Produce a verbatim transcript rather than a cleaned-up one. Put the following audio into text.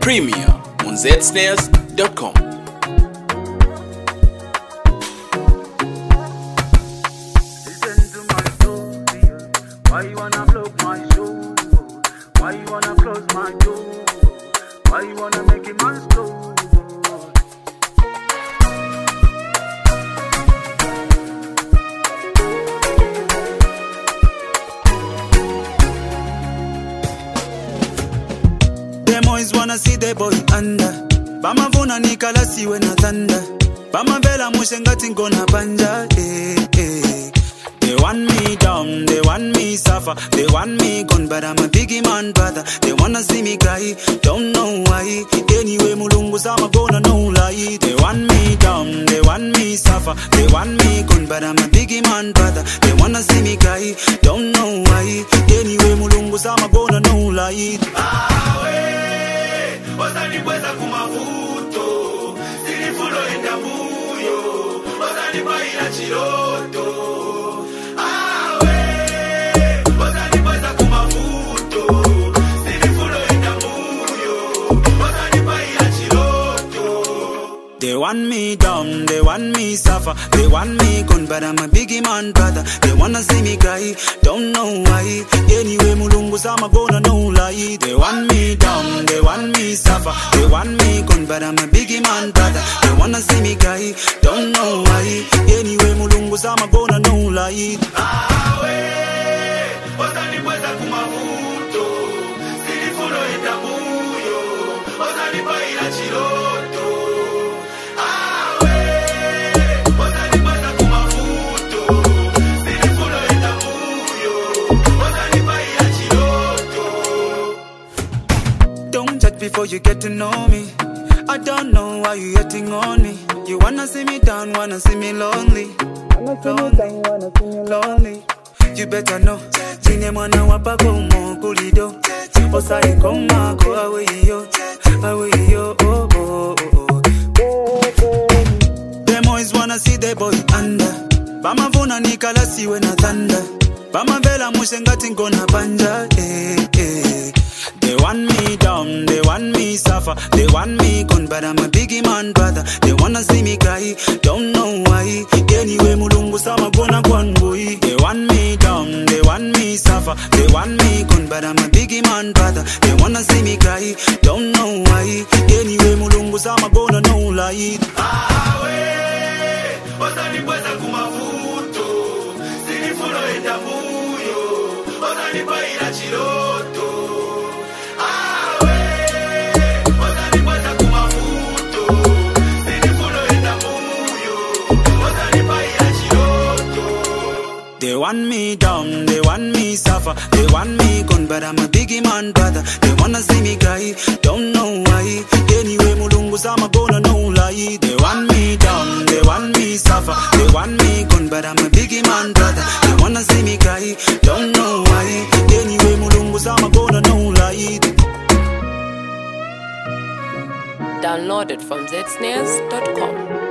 Premier on z snares dot com. Listen to my story. Why you wanna block my show? Why you wanna close my door? Why you wanna make it my story? Them always wanna see the boy under. Bama vuna nikala siwe na thunder. Bama vela mushengati ngona banja. Eh, eh. They want me down, they want me suffer. They want me gone, but I'm a biggie man brother. They wanna see me cry, don't know why. Anyway, mulungu sama gonna no lie. They want me down, they want me suffer. They want me gone, but I'm a biggie man brother. They wanna see me cry, don't know why. Anyway, mulungu sama gonna no lie. Wasaniweza kumavuto silifulo enda mbuyo wasanibaira chiroto awe wasaniweza kumavuto silifulo enda mbuyo wasanibaira chiroto. They want me down, they want me suffer. They want me gone, but I'm a biggie man brother. They wanna see me cry, don't know why. Anyway, mulungu sama gonna no lie. They want me down, they want me suffer. They want me gone, but I'm a biggie man brother. They wanna see me cry, don't know why. Anyway, mulungu sama gonna no lie. Awe wasaniweza kumavuto silifulo enda mbuyo wasanibaira chiroto. Before you get to know me, I don't know why you hating on me. You wanna see me down, wanna see me lonely. Lonely, lonely. You better know. Chine mwana wapa komo kulido. Osai koma ko awe yo, awe yo. Oh oh oh oh. Them always wanna see the boy under. Bama vuna nikala siwe na thunder. Bama vela mushengati ngona banja. Eh eh. They want me down, they want me suffer. They want me gone, but I'm a biggie man brother. They wanna see me cry, don't know why. Anyway, mulungu sama gonna boy. They want me down, they want me suffer. They want me gone, but I'm a biggie man brother. They wanna see me cry, don't know why. Anyway, mulungu sama gonna no lie. Awe wasaniweza kumavuto silifulo enda mbuyo wasanibaira chiroto. They want me down, they want me suffer. They want me gone, but I'm a biggie man brother. They wanna see me cry, don't know why. Anyway, mulungu sama gonna no lie. They want me down, they want me suffer. They want me gone, but I'm a biggie man brother. They wanna see me cry, don't know why. Anyway, mulungu sama gonna no lie. Download it from z snares dot com.